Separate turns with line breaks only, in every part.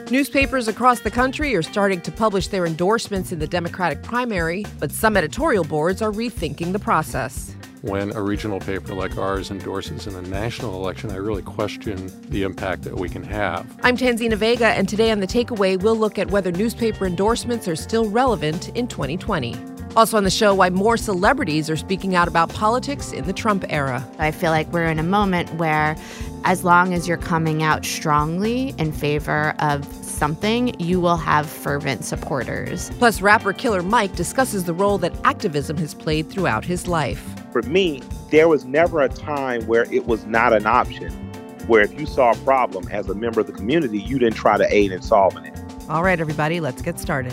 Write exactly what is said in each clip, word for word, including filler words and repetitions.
Newspapers across the country are starting to publish their endorsements in the Democratic primary, but some editorial boards are rethinking the process.
When a regional paper like ours endorses in a national election, I really question the impact that we can have.
I'm Tanzina Vega, and today on The Takeaway, we'll look at whether newspaper endorsements are still relevant in twenty twenty. Also on the show, why more celebrities are speaking out about politics in the Trump era.
I feel like we're in a moment where as long as you're coming out strongly in favor of something, you will have fervent supporters.
Plus, rapper Killer Mike discusses the role that activism has played throughout his life.
For me, there was never a time where it was not an option, where if you saw a problem as a member of the community, you didn't try to aid in solving it.
All right, everybody, let's get started.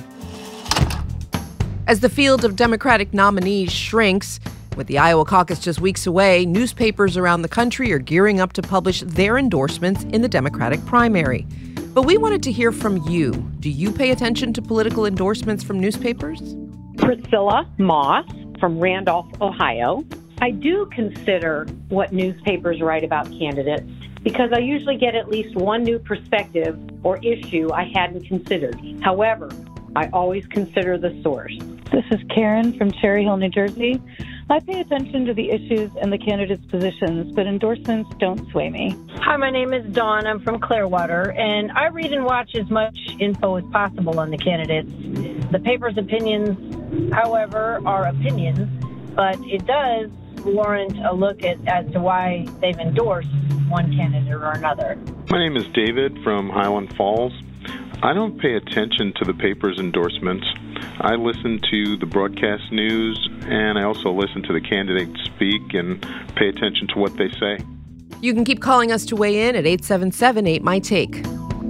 As the field of Democratic nominees shrinks, with the Iowa caucus just weeks away, newspapers around the country are gearing up to publish their endorsements in the Democratic primary. But we wanted to hear from you. Do you pay attention to political endorsements from newspapers?
Priscilla Moss from Randolph, Ohio. I do consider what newspapers write about candidates because I usually get at least one new perspective or issue I hadn't considered. However, I always consider the source.
This is Karen from Cherry Hill, New Jersey. I pay attention to the issues and the candidates' positions, but endorsements don't sway me.
Hi, my name is Dawn. I'm from Clearwater, and I read and watch as much info as possible on the candidates. The paper's opinions, however, are opinions, but it does warrant a look at as to why they've endorsed one candidate or another.
My name is David from Highland Falls. I don't pay attention to the paper's endorsements. I listen to the broadcast news, and I also listen to the candidates speak and pay attention to what they say.
You can keep calling us to weigh in at eight seven seven, eight my take.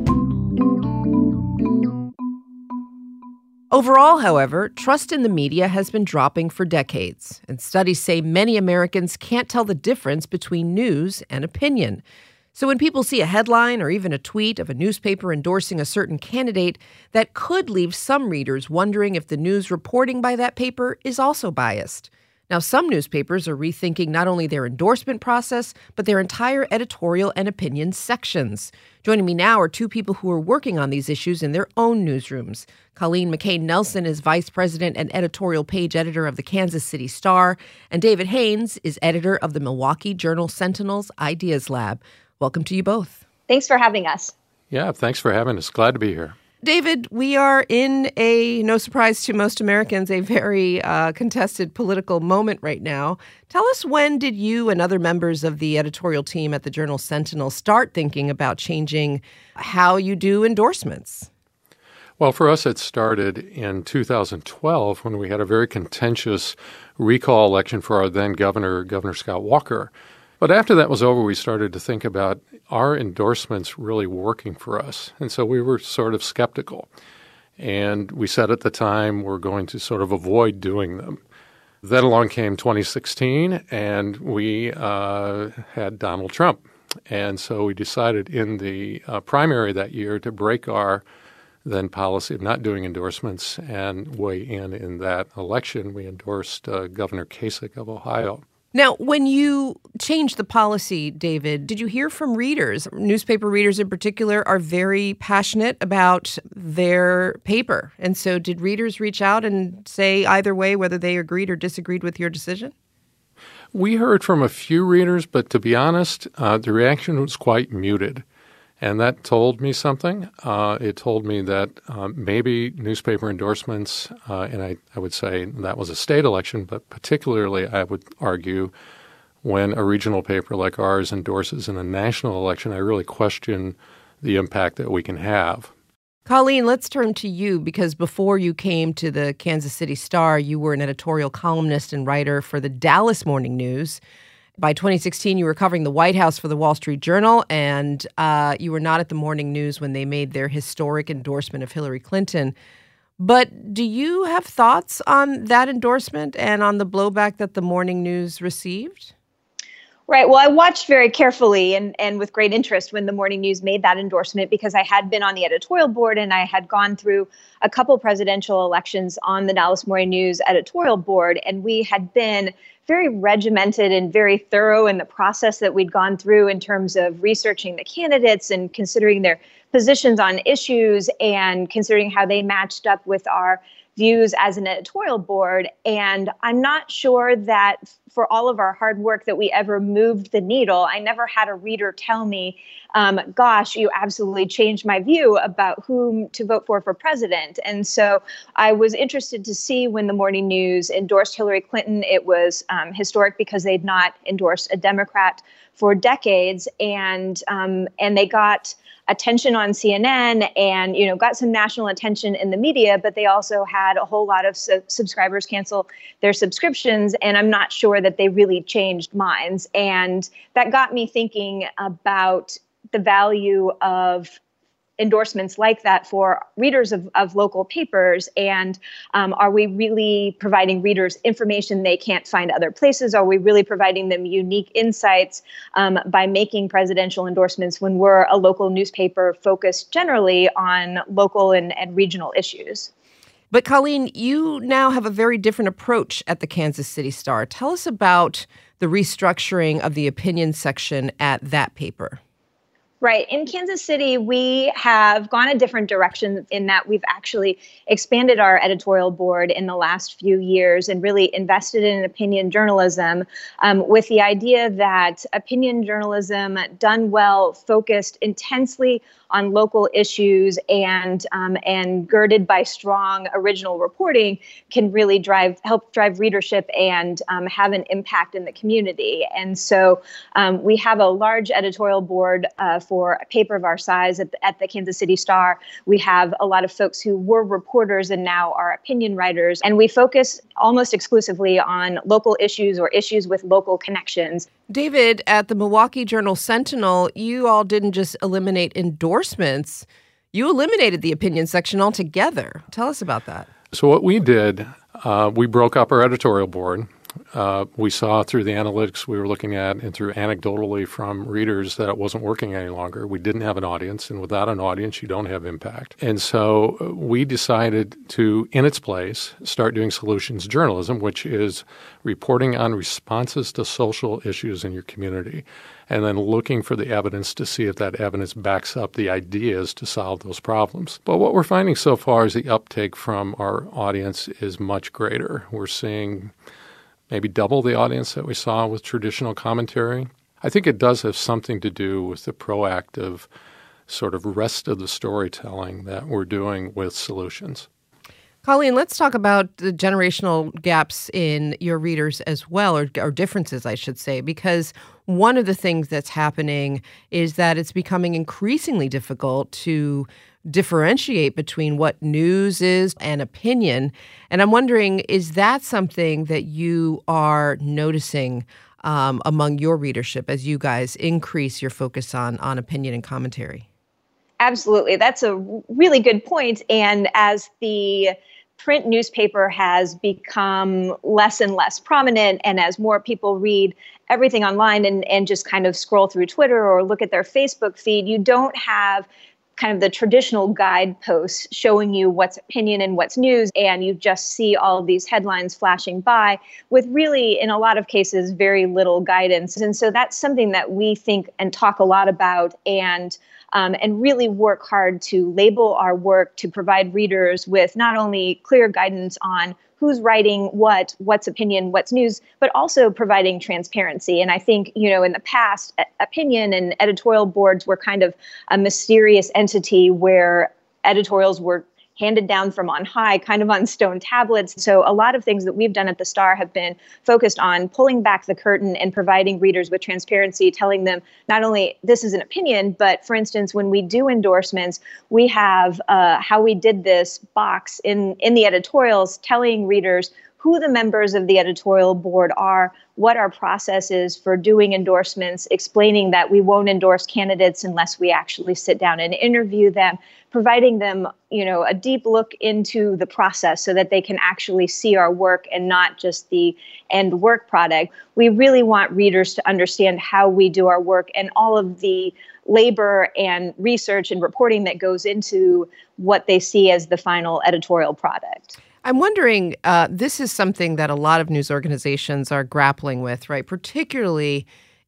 Overall, however, trust in the media has been dropping for decades, and studies say many Americans can't tell the difference between news and opinion. So when people see a headline or even a tweet of a newspaper endorsing a certain candidate, that could leave some readers wondering if the news reporting by that paper is also biased. Now, some newspapers are rethinking not only their endorsement process, but their entire editorial and opinion sections. Joining me now are two people who are working on these issues in their own newsrooms. Colleen McCain Nelson is vice president and editorial page editor of the Kansas City Star, and David Haynes is editor of the Milwaukee Journal-Sentinel's Ideas Lab. Welcome to you both.
Thanks for having us.
Yeah, thanks for having us. Glad to be here.
David, we are in a, no surprise to most Americans, a very uh, contested political moment right now. Tell us, when did you and other members of the editorial team at the Journal-Sentinel start thinking about changing how you do endorsements?
Well, for us, it started in two thousand twelve when we had a very contentious recall election for our then governor, Governor Scott Walker. But after that was over, we started to think about, are endorsements really working for us? And so we were sort of skeptical. And we said at the time we're going to sort of avoid doing them. Then along came twenty sixteen, and we uh, had Donald Trump. And so we decided in the uh, primary that year to break our then policy of not doing endorsements and weigh in in that election. We endorsed uh, Governor Kasich of Ohio.
Now, when you changed the policy, David, did you hear from readers? Newspaper readers in particular are very passionate about their paper. And so did readers reach out and say either way whether they agreed or disagreed with your decision?
We heard from a few readers, but to be honest, uh, the reaction was quite muted. And that told me something. Uh, it told me that uh, maybe newspaper endorsements, uh, and I, I would say that was a state election, but particularly I would argue when a regional paper like ours endorses in a national election, I really question the impact that we can have.
Colleen, let's turn to you, because before you came to the Kansas City Star, you were an editorial columnist and writer for the Dallas Morning News. By twenty sixteen, you were covering the White House for the Wall Street Journal, and uh, you were not at the Morning News when they made their historic endorsement of Hillary Clinton. But do you have thoughts on that endorsement and on the blowback that the Morning News received?
Right. Well, I watched very carefully and, and with great interest when the Morning News made that endorsement, because I had been on the editorial board and I had gone through a couple presidential elections on the Dallas Morning News editorial board. And we had been very regimented and very thorough in the process that we'd gone through in terms of researching the candidates and considering their positions on issues and considering how they matched up with our views as an editorial board. And I'm not sure that for all of our hard work that we ever moved the needle. I never had a reader tell me, um, gosh, you absolutely changed my view about whom to vote for for president. And so I was interested to see when the Morning News endorsed Hillary Clinton. It was um, historic because they'd not endorsed a Democrat for decades. And um, and they got attention on C N N and, you know, got some national attention in the media, but they also had a whole lot of su- subscribers cancel their subscriptions. And I'm not sure that they really changed minds. And that got me thinking about the value of endorsements like that for readers of, of local papers. And um, are we really providing readers information they can't find other places? Are we really providing them unique insights um, by making presidential endorsements when we're a local newspaper focused generally on local and, and regional issues?
But Colleen, you now have a very different approach at the Kansas City Star. Tell us about the restructuring of the opinion section at that paper.
Right. In Kansas City, we have gone a different direction in that we've actually expanded our editorial board in the last few years and really invested in opinion journalism um, with the idea that opinion journalism done well, focused intensely on local issues and um, and girded by strong original reporting can really drive help drive readership and um, have an impact in the community. And so um, we have a large editorial board uh, for a paper of our size at the, at the Kansas City Star. We have a lot of folks who were reporters and now are opinion writers, and we focus almost exclusively on local issues or issues with local connections.
David, at the Milwaukee Journal Sentinel, you all didn't just eliminate endorsements, you eliminated the opinion section altogether. Tell us about that.
So what we did, uh, we broke up our editorial board. Uh, we saw through the analytics we were looking at and through anecdotally from readers that it wasn't working any longer. We didn't have an audience, and without an audience, you don't have impact. And so we decided to, in its place, start doing solutions journalism, which is reporting on responses to social issues in your community, and then looking for the evidence to see if that evidence backs up the ideas to solve those problems. But what we're finding so far is the uptake from our audience is much greater. We're seeing maybe double the audience that we saw with traditional commentary. I think it does have something to do with the proactive sort of rest of the storytelling that we're doing with solutions.
Colleen, let's talk about the generational gaps in your readers as well, or, or differences, I should say, because one of the things that's happening is that it's becoming increasingly difficult to differentiate between what news is and opinion. And I'm wondering, is that something that you are noticing um, among your readership as you guys increase your focus on, on opinion and commentary?
Absolutely. That's a really good point. And as the print newspaper has become less and less prominent, and as more people read everything online and, and just kind of scroll through Twitter or look at their Facebook feed, you don't have kind of the traditional guideposts showing you what's opinion and what's news, and you just see all of these headlines flashing by with really, in a lot of cases, very little guidance. And so that's something that we think and talk a lot about, and um, and really work hard to label our work to provide readers with not only clear guidance on who's writing what, what's opinion, what's news, but also providing transparency. And I think, you know, in the past, opinion and editorial boards were kind of a mysterious entity where editorials were handed down from on high, kind of on stone tablets. So a lot of things that we've done at the Star have been focused on pulling back the curtain and providing readers with transparency, telling them not only this is an opinion, but for instance, when we do endorsements, we have uh, how we did this box in, in the editorials telling readers who the members of the editorial board are, what our process is for doing endorsements, explaining that we won't endorse candidates unless we actually sit down and interview them, providing them, you know, a deep look into the process so that they can actually see our work and not just the end work product. We really want readers to understand how we do our work and all of the labor and research and reporting that goes into what they see as the final editorial product.
I'm wondering, uh, this is something that a lot of news organizations are grappling with, right? Particularly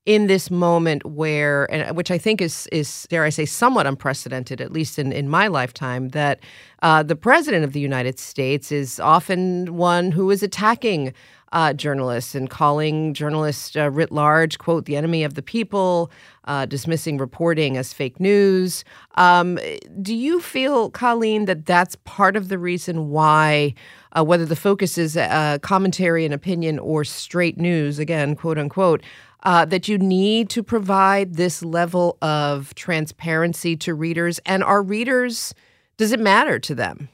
in this moment where, and which I think is, is dare I say, somewhat unprecedented, at least in, in my lifetime, that uh, the president of the United States is often one who is attacking uh, journalists and calling journalists uh, writ large, quote, the enemy of the people, uh, dismissing reporting as fake news. Um, do you feel, Colleen, that that's part of the reason why, uh, whether the focus is uh, commentary and opinion or straight news, again, quote unquote, uh, that you need to provide this level of transparency to readers? And are readers, does it matter to them?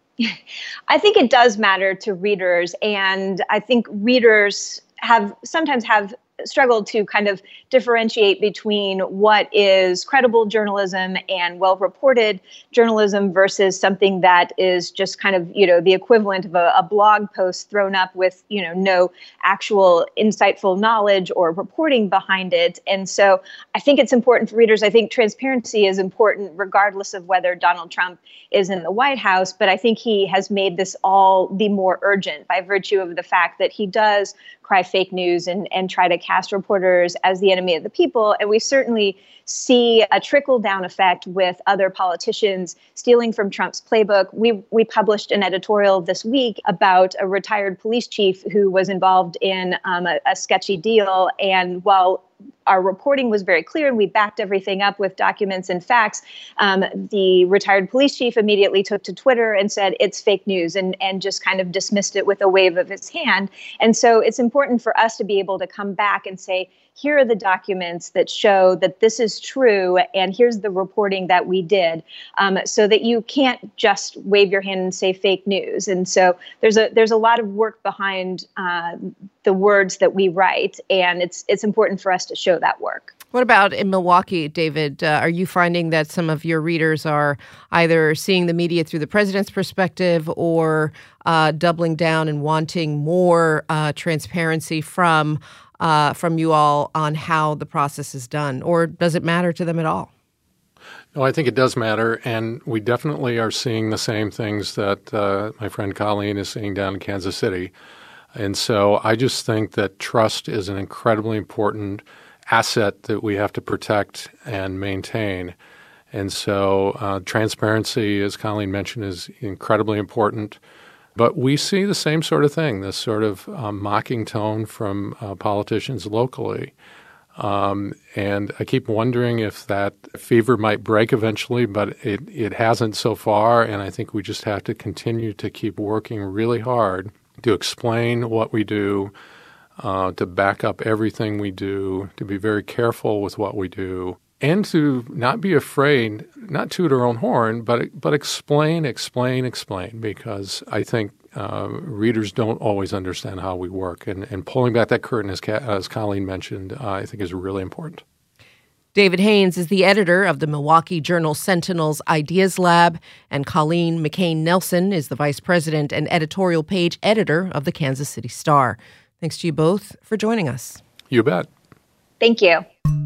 I think it does matter to readers, and I think readers have sometimes have struggled to kind of differentiate between what is credible journalism and well-reported journalism versus something that is just kind of, you know, the equivalent of a, a blog post thrown up with, you know, no actual insightful knowledge or reporting behind it. And so I think it's important for readers. I think transparency is important regardless of whether Donald Trump is in the White House, but I think he has made this all the more urgent by virtue of the fact that he does cry fake news and, and try to cast reporters as the enemy of the people. And we certainly see a trickle-down effect with other politicians stealing from Trump's playbook. We we published an editorial this week about a retired police chief who was involved in um, a, a sketchy deal. And while our reporting was very clear and we backed everything up with documents and facts, um, the retired police chief immediately took to Twitter and said it's fake news and, and just kind of dismissed it with a wave of his hand. And so it's important for us to be able to come back and say, here are the documents that show that this is true, and here's the reporting that we did, um, so that you can't just wave your hand and say fake news. And so there's a there's a lot of work behind uh, the words that we write, and it's it's important for us to show that work.
What about in Milwaukee, David? Uh, are you finding that some of your readers are either seeing the media through the president's perspective or uh, doubling down and wanting more uh, transparency from Uh, from you all on how the process is done, or does it matter to them at all?
No, I think it does matter, and we definitely are seeing the same things that uh, my friend Colleen is seeing down in Kansas City. And so I just think that trust is an incredibly important asset that we have to protect and maintain. And so uh, transparency, as Colleen mentioned, is incredibly important. But we see the same sort of thing, this sort of um, mocking tone from uh, politicians locally. Um, and I keep wondering if that fever might break eventually, but it, it hasn't so far. And I think we just have to continue to keep working really hard to explain what we do, uh, to back up everything we do, to be very careful with what we do, and to not be afraid, not toot our own horn, but but explain, explain, explain, because I think uh, readers don't always understand how we work. And, and pulling back that curtain, as, Ka- as Colleen mentioned, uh, I think is really important.
David Haynes is the editor of the Milwaukee Journal Sentinel's Ideas Lab, and Colleen McCain Nelson is the vice president and editorial page editor of the Kansas City Star. Thanks to you both for joining us.
You bet.
Thank you.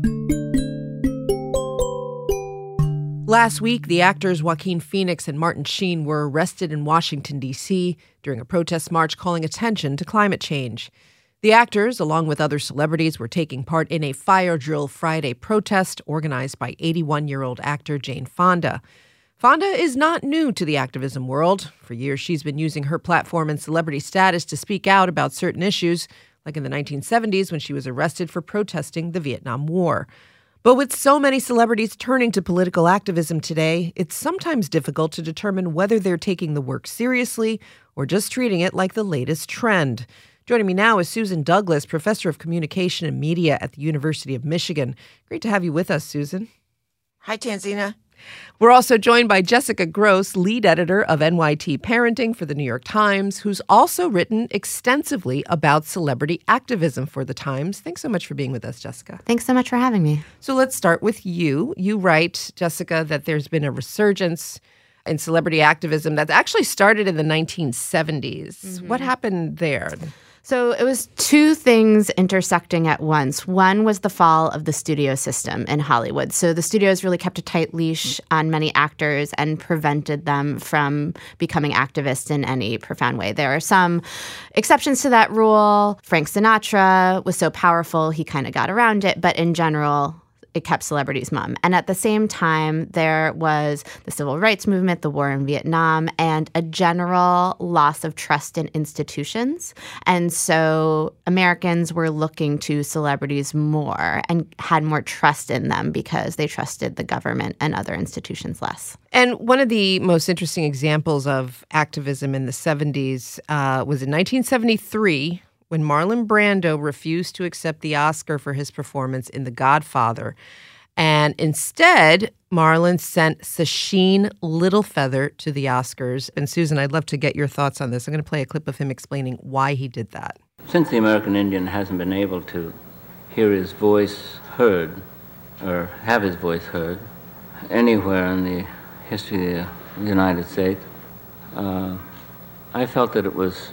Last week, the actors Joaquin Phoenix and Martin Sheen were arrested in Washington, D C during a protest march calling attention to climate change. The actors, along with other celebrities, were taking part in a Fire Drill Friday protest organized by eighty-one-year-old actor Jane Fonda. Fonda is not new to the activism world. For years, she's been using her platform and celebrity status to speak out about certain issues, like in the nineteen seventies when she was arrested for protesting the Vietnam War. But with so many celebrities turning to political activism today, it's sometimes difficult to determine whether they're taking the work seriously or just treating it like the latest trend. Joining me now is Susan Douglas, professor of communication and media at the University of Michigan. Great to have you with us, Susan.
Hi, Tanzina.
We're also joined by Jessica Gross, lead editor of N Y T Parenting for the New York Times, who's also written extensively about celebrity activism for the Times. Thanks so much for being with us, Jessica.
Thanks so much for having me.
So let's start with you. You write, Jessica, that there's been a resurgence in celebrity activism that actually started in the nineteen seventies. Mm-hmm. What happened there?
So it was two things intersecting at once. One was the fall of the studio system in Hollywood. So the studios really kept a tight leash on many actors and prevented them from becoming activists in any profound way. There are some exceptions to that rule. Frank Sinatra was so powerful, he kind of got around it. But in general, it kept celebrities mum. And at the same time, there was the civil rights movement, the war in Vietnam, and a general loss of trust in institutions. And so Americans were looking to celebrities more and had more trust in them because they trusted the government and other institutions less.
And one of the most interesting examples of activism in the seventies uh, was in nineteen seventy-three, when Marlon Brando refused to accept the Oscar for his performance in The Godfather. And instead, Marlon sent Sacheen Littlefeather to the Oscars. And Susan, I'd love to get your thoughts on this. I'm going to play a clip of him explaining why he did that.
Since the American Indian hasn't been able to hear his voice heard, or have his voice heard, anywhere in the history of the United States, uh, I felt that it was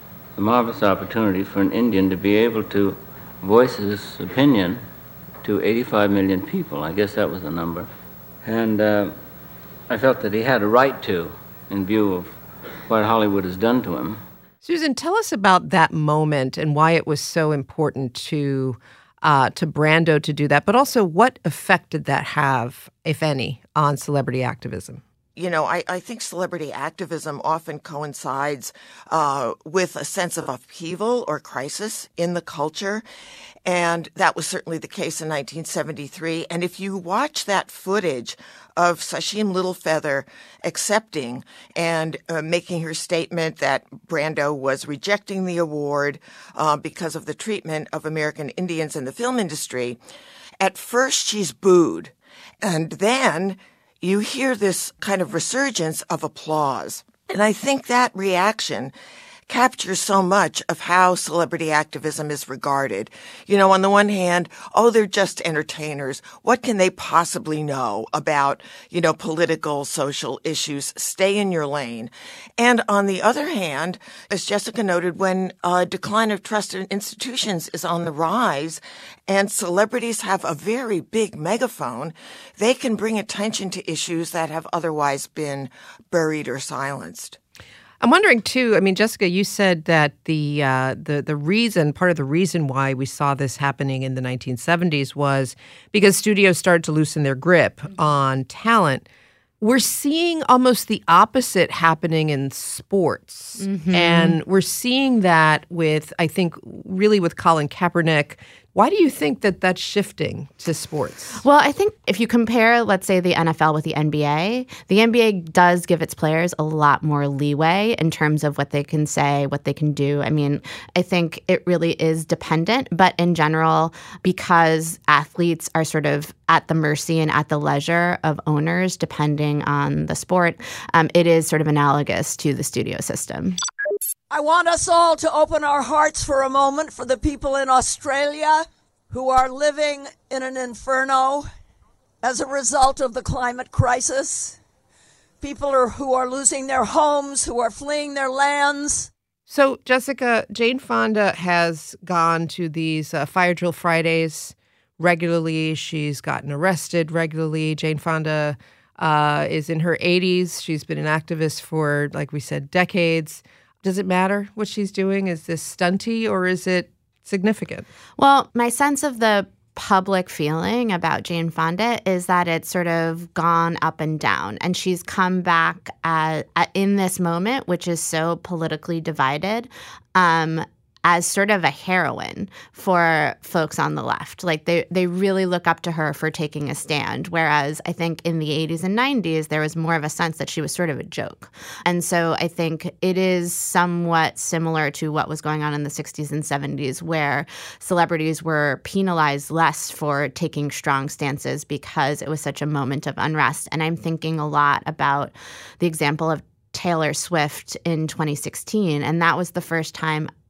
a marvelous opportunity for an Indian to be able to voice his opinion to eighty-five million people. I guess that was the number. And uh, I felt that he had a right to, in view of what Hollywood has done to him.
Susan, tell us about that moment and why it was so important to uh, to Brando to do that, but also what effect did that have, if any, on celebrity activism?
You know, I, I think celebrity activism often coincides uh, with a sense of upheaval or crisis in the culture. And that was certainly the case in nineteen seventy-three. And if you watch that footage of Sacheen Littlefeather accepting and uh, making her statement that Brando was rejecting the award uh, because of the treatment of American Indians in the film industry, at first she's booed. And then you hear this kind of resurgence of applause. And I think that reaction captures so much of how celebrity activism is regarded. You know, on the one hand, oh, they're just entertainers. What can they possibly know about, you know, political, social issues? Stay in your lane. And on the other hand, as Jessica noted, when a decline of trust in institutions is on the rise and celebrities have a very big megaphone, they can bring attention to issues that have otherwise been buried or silenced.
I'm wondering, too, I mean, Jessica, you said that the uh, the the reason, part of the reason why we saw this happening in the nineteen seventies was because studios started to loosen their grip on talent. We're seeing almost the opposite happening in sports. Mm-hmm. And we're seeing that with, I think, really with Colin Kaepernick. Why do you think that that's shifting to sports?
Well, I think if you compare, let's say, the N F L with the N B A, the N B A does give its players a lot more leeway in terms of what they can say, what they can do. I mean, I think it really is dependent. But in general, because athletes are sort of at the mercy and at the leisure of owners, depending on the sport, um, it is sort of analogous to the studio system.
I want us all to open our hearts for a moment for the people in Australia who are living in an inferno as a result of the climate crisis. People are, who are losing their homes, who are fleeing their lands.
So, Jessica, Jane Fonda has gone to these uh, Fire Drill Fridays regularly. She's gotten arrested regularly. Jane Fonda uh, is in her eighties. She's been an activist for, like we said, decades. Does it matter what she's doing? Is this stunty or is it significant?
Well, my sense of the public feeling about Jane Fonda is that it's sort of gone up and down. And she's come back at, at, in this moment, which is so politically divided, um, as sort of a heroine for folks on the left. Like they, they really look up to her for taking a stand. Whereas I think in the eighties and nineties, there was more of a sense that she was sort of a joke. And so I think it is somewhat similar to what was going on in the sixties and seventies, where celebrities were penalized less for taking strong stances because it was such a moment of unrest. And I'm thinking a lot about the example of Taylor Swift in twenty sixteen. And that was the first time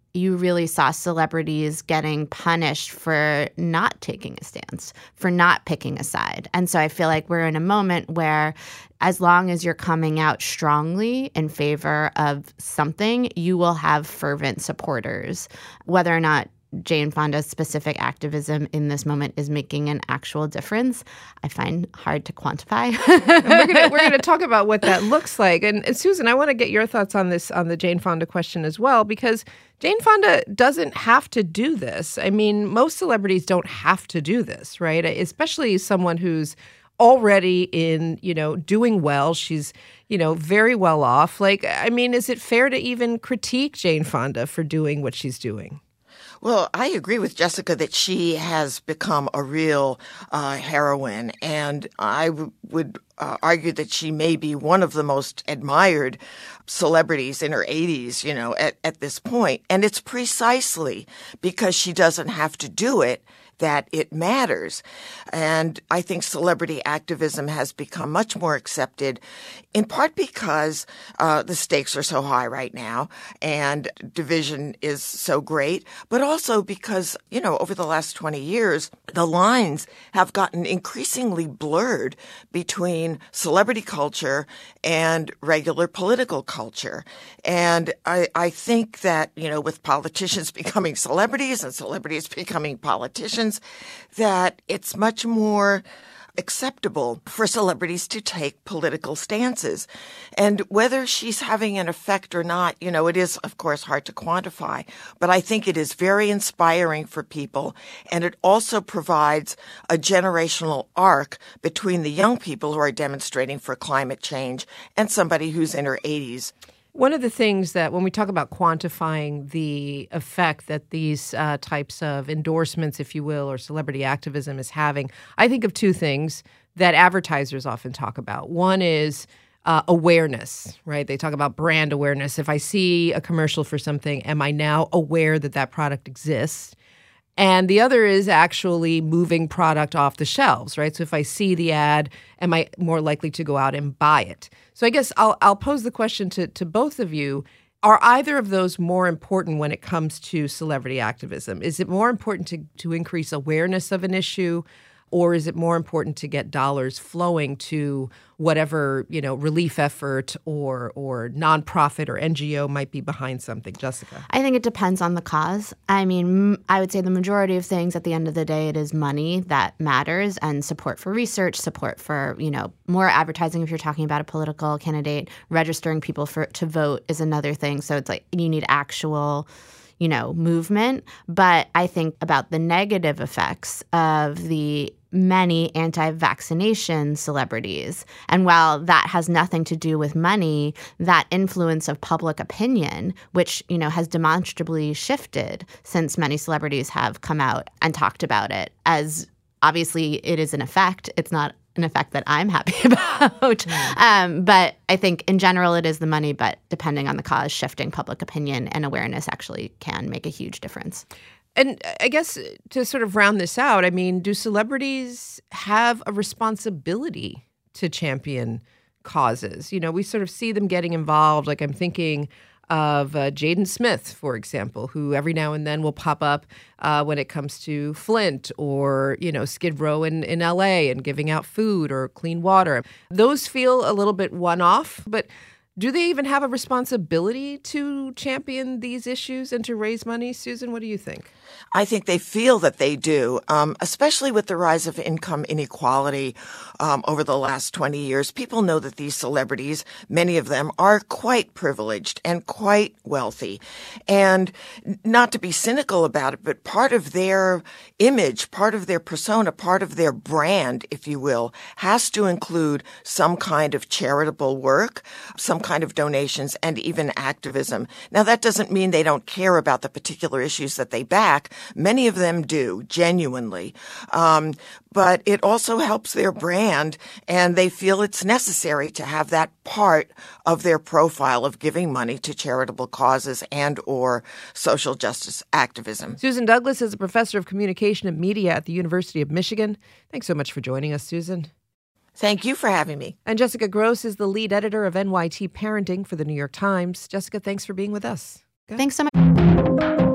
you really saw celebrities getting punished for not taking a stance, for not picking a side. And so I feel like we're in a moment where as long as you're coming out strongly in favor of something, you will have fervent supporters. Whether or not Jane Fonda's specific activism in this moment is making an actual difference, I find hard to quantify.
And we're gonna we're gonna talk about what that looks like. And, and Susan, I want to get your thoughts on this, on the Jane Fonda question as well, because Jane Fonda doesn't have to do this. I mean, most celebrities don't have to do this, right? Especially someone who's already in, you know, doing well. She's, you know, very well off. Like, I mean, is it fair to even critique Jane Fonda for doing what she's doing?
Well, I agree with Jessica that she has become a real uh, heroine, and I w- would uh, argue that she may be one of the most admired celebrities in her eighties, you know, at, at this point. And it's precisely because she doesn't have to do it that it matters. And I think celebrity activism has become much more accepted, in part because uh, the stakes are so high right now and division is so great, but also because, you know, over the last twenty years, the lines have gotten increasingly blurred between celebrity culture and regular political culture. And I, I think that, you know, with politicians becoming celebrities and celebrities becoming politicians, that it's much more acceptable for celebrities to take political stances. And whether she's having an effect or not, you know, it is, of course, hard to quantify. But I think it is very inspiring for people. And it also provides a generational arc between the young people who are demonstrating for climate change and somebody who's in her eighties.
One of the things that when we talk about quantifying the effect that these uh, types of endorsements, if you will, or celebrity activism is having, I think of two things that advertisers often talk about. One is uh, awareness, right? They talk about brand awareness. If I see a commercial for something, am I now aware that that product exists? And the other is actually moving product off the shelves, right? So if I see the ad, am I more likely to go out and buy it? So I guess I'll I'll pose the question to, to both of you. Are either of those more important when it comes to celebrity activism? Is it more important to, to increase awareness of an issue, or is it more important to get dollars flowing to whatever, you know, relief effort or or nonprofit or N G O might be behind something? Jessica?
I think it depends on the cause. I mean, I would say the majority of things at the end of the day, it is money that matters, and support for research, support for, you know, more advertising if you're talking about a political candidate. Registering people for to vote is another thing. So it's like you need actual, you know, movement. But I think about the negative effects of the many anti-vaccination celebrities. And while that has nothing to do with money, that influence of public opinion, which, you know, has demonstrably shifted since many celebrities have come out and talked about it, as obviously it is an effect. It's not an effect that I'm happy about. Mm. Um, but I think in general it is the money, but depending on the cause, shifting public opinion and awareness actually can make a huge difference.
And I guess to sort of round this out, I mean, do celebrities have a responsibility to champion causes? You know, we sort of see them getting involved. Like I'm thinking of uh, Jaden Smith, for example, who every now and then will pop up uh, when it comes to Flint or, you know, Skid Row in, in L A and giving out food or clean water. Those feel a little bit one-off, but do they even have a responsibility to champion these issues and to raise money? Susan, what do you think?
I think they feel that they do, um, especially with the rise of income inequality um, over the last twenty years. People know that these celebrities, many of them, are quite privileged and quite wealthy. And not to be cynical about it, but part of their image, part of their persona, part of their brand, if you will, has to include some kind of charitable work, some kind of donations, and even activism. Now, that doesn't mean they don't care about the particular issues that they back. Many of them do, genuinely. Um, but it also helps their brand, and they feel it's necessary to have that part of their profile of giving money to charitable causes and or social justice activism.
Susan Douglas is a professor of communication and media at the University of Michigan. Thanks so much for joining us, Susan.
Thank you for having me.
And Jessica Gross is the lead editor of N Y T Parenting for the New York Times. Jessica, thanks for being with us.
Good. Thanks so much.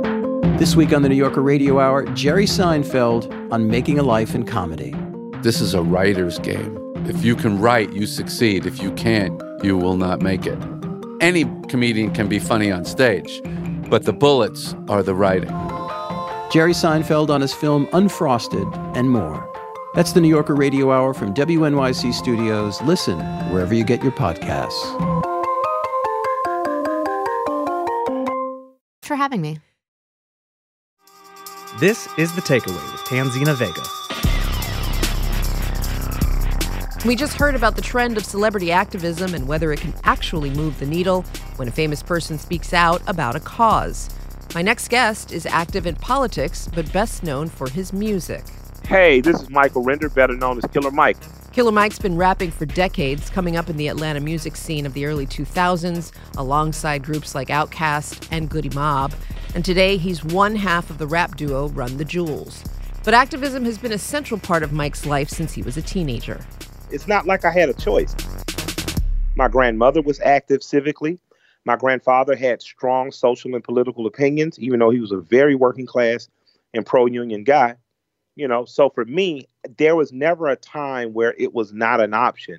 This week on the New Yorker Radio Hour, Jerry Seinfeld on making a life in comedy.
This is a writer's game. If you can write, you succeed. If you can't, you will not make it. Any comedian can be funny on stage, but the bullets are the writing.
Jerry Seinfeld on his film Unfrosted and more. That's the New Yorker Radio Hour from W N Y C Studios. Listen wherever you get your podcasts.
For having me.
This is The Takeaway with Tanzina Vega.
We just heard about the trend of celebrity activism and whether it can actually move the needle when a famous person speaks out about a cause. My next guest is active in politics, but best known for his music.
Hey, this is Michael Render, better known as Killer Mike.
Killer Mike's been rapping for decades, coming up in the Atlanta music scene of the early two thousands, alongside groups like Outkast and Goody Mob. And today, he's one half of the rap duo Run the Jewels. But activism has been a central part of Mike's life since he was a teenager.
It's not like I had a choice. My grandmother was active civically. My grandfather had strong social and political opinions, even though he was a very working class and pro-union guy. You know, so for me, there was never a time where it was not an option.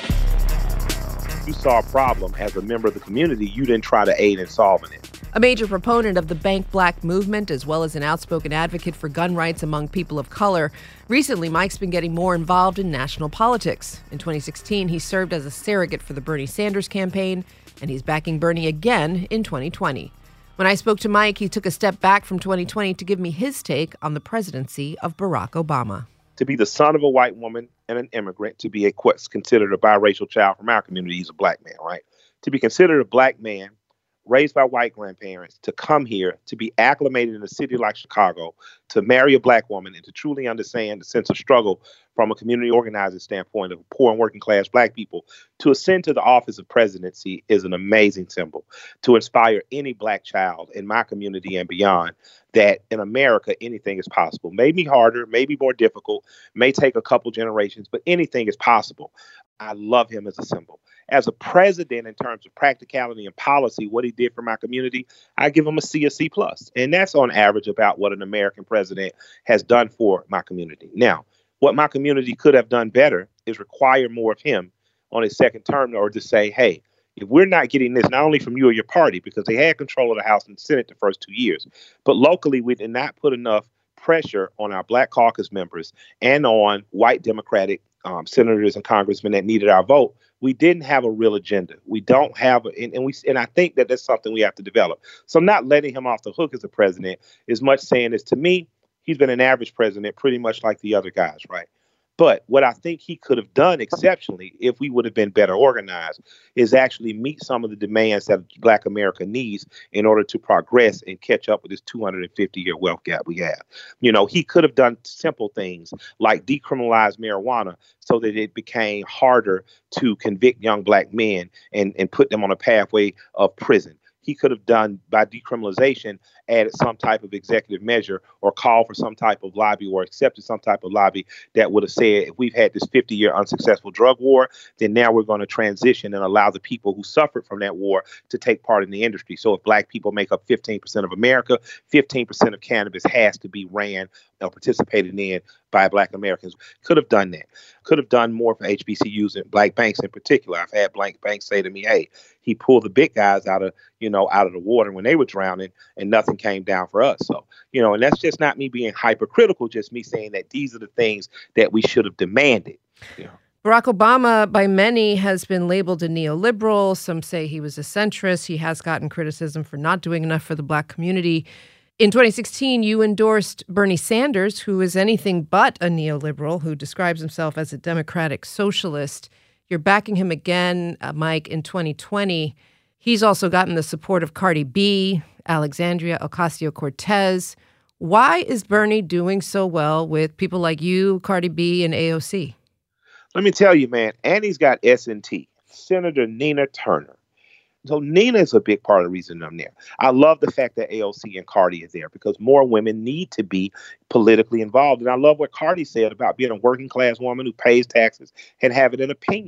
If you saw a problem as a member of the community, you didn't try to aid in solving it.
A major proponent of the Bank Black movement, as well as an outspoken advocate for gun rights among people of color, recently Mike's been getting more involved in national politics. In twenty sixteen, he served as a surrogate for the Bernie Sanders campaign, and he's backing Bernie again in twenty twenty. When I spoke to Mike, he took a step back from twenty twenty to give me his take on the presidency of Barack Obama.
To be the son of a white woman and an immigrant, to be a what's considered a biracial child from our community, he's a black man, right? To be considered a black man, raised by white grandparents, to come here, to be acclimated in a city like Chicago, to marry a black woman, and to truly understand the sense of struggle from a community organizing standpoint of poor and working class black people, to ascend to the office of presidency is an amazing symbol to inspire any black child in my community and beyond that in America, anything is possible. Maybe harder, maybe more difficult, may take a couple generations, but anything is possible. I love him as a symbol. As a president, in terms of practicality and policy, what he did for my community, I give him a C, a C plus. And that's on average about what an American president has done for my community. Now, what my community could have done better is require more of him on his second term, or to say, hey, if we're not getting this, not only from you or your party, because they had control of the House and Senate the first two years, but locally, we did not put enough pressure on our Black caucus members and on white Democratic um, senators and congressmen that needed our vote. We didn't have a real agenda. We don't have, a, and, and we, and I think that that's something we have to develop. So I'm not letting him off the hook as a president, as much saying is, to me, he's been an average president, pretty much like the other guys, right? But what I think he could have done exceptionally, if we would have been better organized, is actually meet some of the demands that Black America needs in order to progress and catch up with this two hundred fifty year wealth gap we have. You know, he could have done simple things like decriminalize marijuana so that it became harder to convict young Black men and, and put them on a pathway of prison. He could have done, by decriminalization, added some type of executive measure or called for some type of lobby or accepted some type of lobby that would have said, if we've had this fifty year unsuccessful drug war, then now we're going to transition and allow the people who suffered from that war to take part in the industry. So if Black people make up fifteen percent of America, fifteen percent of cannabis has to be ran or participated in by Black Americans. Could have done that. Could have done more for H B C Us and Black banks in particular. I've had Black banks say to me, hey, he pulled the big guys out of, you know, out of the water when they were drowning and nothing came down for us. So, you know, and that's just not me being hypercritical, just me saying that these are the things that we should have demanded. You know.
Barack Obama, by many, has been labeled a neoliberal. Some say he was a centrist. He has gotten criticism for not doing enough for the Black community. In twenty sixteen, you endorsed Bernie Sanders, who is anything but a neoliberal, who describes himself as a democratic socialist. You're backing him again, uh, Mike, in twenty twenty. He's also gotten the support of Cardi B, Alexandria Ocasio-Cortez. Why is Bernie doing so well with people like you, Cardi B, and A O C?
Let me tell you, man, and he's got S and T, Senator Nina Turner. So Nina is a big part of the reason I'm there. I love the fact that A O C and Cardi are there because more women need to be politically involved. And I love what Cardi said about being a working class woman who pays taxes and having an opinion.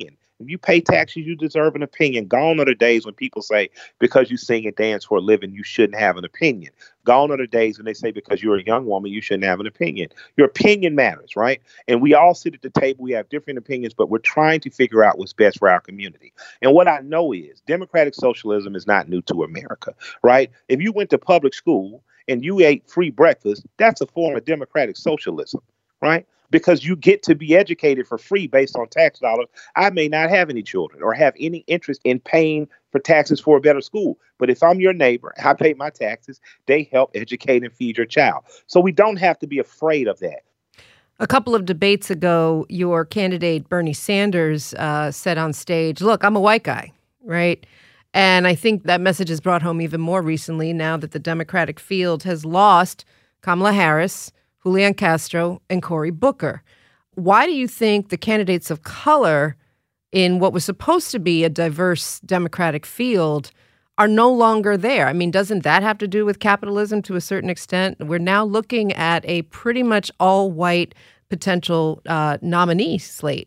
If you pay taxes, you deserve an opinion. Gone are the days when people say, because you sing and dance for a living, you shouldn't have an opinion. Gone are the days when they say, because you're a young woman, you shouldn't have an opinion. Your opinion matters, right? And we all sit at the table. We have different opinions, but we're trying to figure out what's best for our community. And what I know is democratic socialism is not new to America, right? If you went to public school and you ate free breakfast, that's a form of democratic socialism, right? Because you get to be educated for free based on tax dollars. I may not have any children or have any interest in paying for taxes for a better school. But if I'm your neighbor, I pay my taxes, they help educate and feed your child. So we don't have to be afraid of that.
A couple of debates ago, your candidate, Bernie Sanders, uh, said on stage, look, I'm a white guy, right? And I think that message is brought home even more recently now that the Democratic field has lost Kamala Harris, Julian Castro, and Cory Booker. Why do you think the candidates of color in what was supposed to be a diverse Democratic field are no longer there? I mean, doesn't that have to do with capitalism to a certain extent? We're now looking at a pretty much all-white potential uh, nominee slate.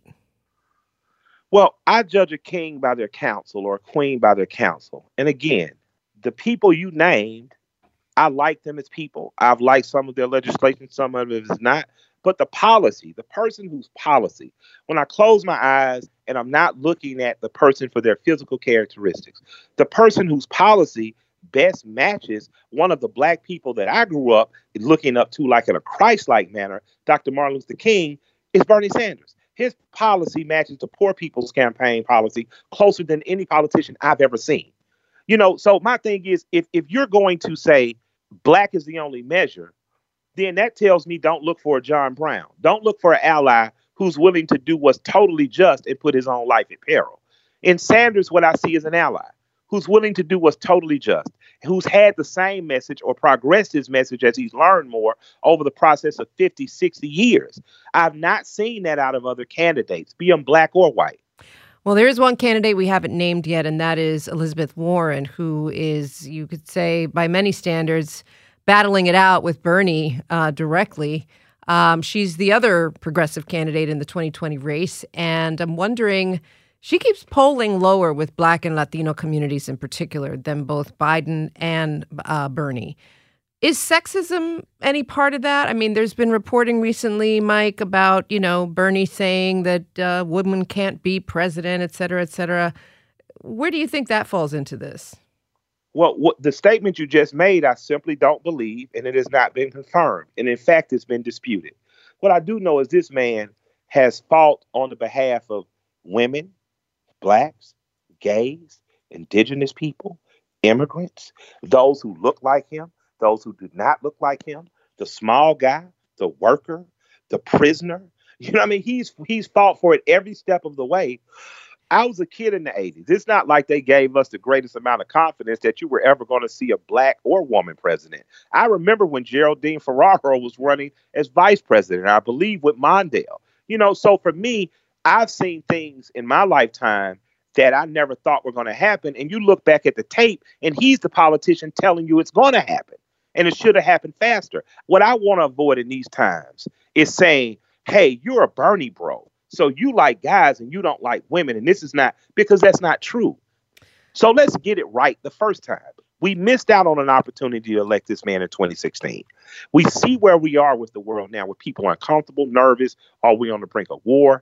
Well, I judge a king by their counsel or a queen by their counsel. And again, the people you named, I like them as people. I've liked some of their legislation, some of it is not. But the policy, the person whose policy, when I close my eyes and I'm not looking at the person for their physical characteristics, the person whose policy best matches one of the black people that I grew up looking up to like in a Christ-like manner, Doctor Martin Luther King, is Bernie Sanders. His policy matches the poor people's campaign policy closer than any politician I've ever seen. You know, so my thing is, if if you're going to say black is the only measure, then that tells me don't look for a John Brown. Don't look for an ally who's willing to do what's totally just and put his own life at peril. In Sanders, what I see is an ally who's willing to do what's totally just, who's had the same message or progressed his message as he's learned more over the process of fifty, sixty years. I've not seen that out of other candidates, be them black or white.
Well, there is one candidate we haven't named yet, and that is Elizabeth Warren, who is, you could say, by many standards, battling it out with Bernie uh, directly. Um, she's the other progressive candidate in the twenty twenty race, and I'm wondering, she keeps polling lower with Black and Latino communities in particular than both Biden and uh, Bernie. Is sexism any part of that? I mean, there's been reporting recently, Mike, about, you know, Bernie saying that uh, women can't be president, et cetera, et cetera. Where do you think that falls into this?
Well, what the statement you just made, I simply don't believe, and it has not been confirmed. And in fact, it's been disputed. What I do know is this man has fought on the behalf of women, blacks, gays, indigenous people, immigrants, those who look like him, those who do not look like him, the small guy, the worker, the prisoner. You know what I mean? He's he's fought for it every step of the way. I was a kid in the eighties. It's not like they gave us the greatest amount of confidence that you were ever going to see a black or woman president. I remember when Geraldine Ferraro was running as vice president, I believe with Mondale. You know, so for me, I've seen things in my lifetime that I never thought were going to happen. And you look back at the tape and he's the politician telling you it's going to happen. And it should have happened faster. What I want to avoid in these times is saying, hey, you're a Bernie bro, so you like guys and you don't like women. And this is not, because that's not true. So let's get it right the first time. We missed out on an opportunity to elect this man in twenty sixteen. We see where we are with the world now, where people are uncomfortable, nervous. Are we on the brink of war?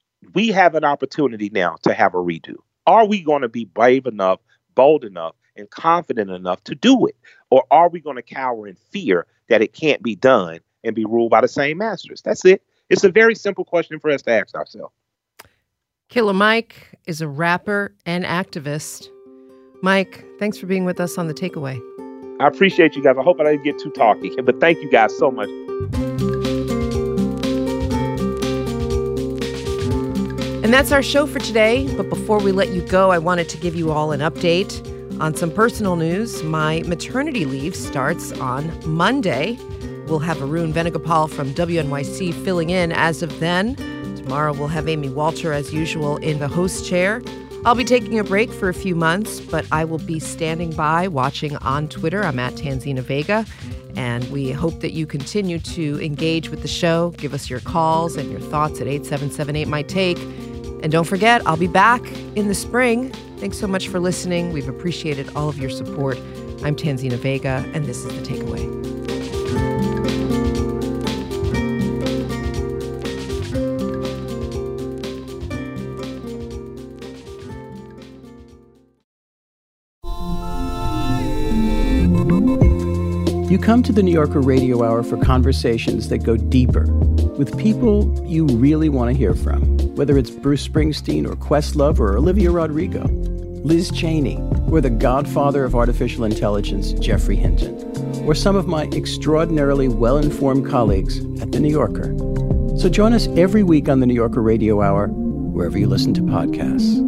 We have an opportunity now to have a redo. Are we going to be brave enough, bold enough, and confident enough to do it? Or are we going to cower in fear that it can't be done and be ruled by the same masters? That's it. It's a very simple question for us to ask ourselves.
Killer Mike is a rapper and activist. Mike, thanks for being with us on The Takeaway.
I appreciate you guys. I hope I didn't get too talky, but thank you guys so much.
And that's our show for today. But before we let you go, I wanted to give you all an update on some personal news. My maternity leave starts on Monday. We'll have Arun Venugopal from W N Y C filling in as of then. Tomorrow we'll have Amy Walter, as usual, in the host chair. I'll be taking a break for a few months, but I will be standing by watching on Twitter. I'm at Tanzina Vega. And we hope that you continue to engage with the show. Give us your calls and your thoughts at eight seven seven eight, M Y T A K E. And don't forget, I'll be back in the spring. Thanks so much for listening. We've appreciated all of your support. I'm Tanzina Vega, and this is The Takeaway.
You come to the New Yorker Radio Hour for conversations that go deeper with people you really want to hear from, whether it's Bruce Springsteen or Questlove or Olivia Rodrigo, Liz Cheney, or the godfather of artificial intelligence, Geoffrey Hinton, or some of my extraordinarily well-informed colleagues at The New Yorker. So join us every week on the New Yorker Radio Hour, wherever you listen to podcasts.